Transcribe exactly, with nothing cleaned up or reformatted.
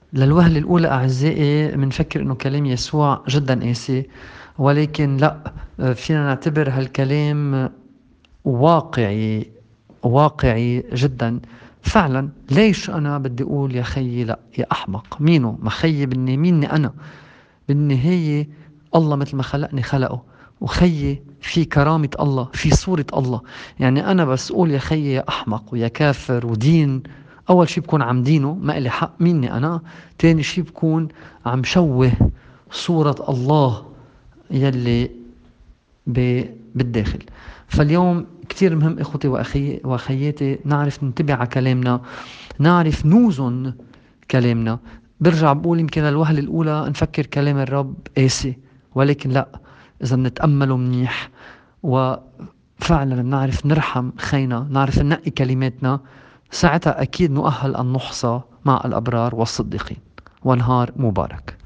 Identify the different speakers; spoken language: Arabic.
Speaker 1: للوهلة الأولى أعزائي منفكر إنه كلام يسوع جدا قاسي، ولكن لا، فينا نعتبر هالكلام واقعي، واقعي جدا. فعلا ليش أنا بدي أقول يا خيي لا يا أحمق؟ مينو ما خيي بني ميني أنا؟ بالنهاية الله مثل ما خلقني خلقه، وخيي في كرامة الله، في صورة الله. يعني أنا بس أقول يا خيي يا أحمق ويا كافر ودين، أول شي بكون عم دينه، ما إلي حق مني أنا. تاني شي بكون عم شوه صورة الله يلي ب- بالداخل. فاليوم كتير مهم إخوتي وأخي وأخياتي نعرف ننتبه على كلامنا، نعرف نوزن كلامنا. برجع بقول يمكن الوهلة الأولى نفكر كلام الرب قاسي، ولكن لا، إذا بنتأمله منيح وفعلا بنعرف نرحم خينا، نعرف ننقي كلماتنا، ساعتها أكيد نؤهل أن نحصى مع الأبرار والصديقين. ونهار مبارك.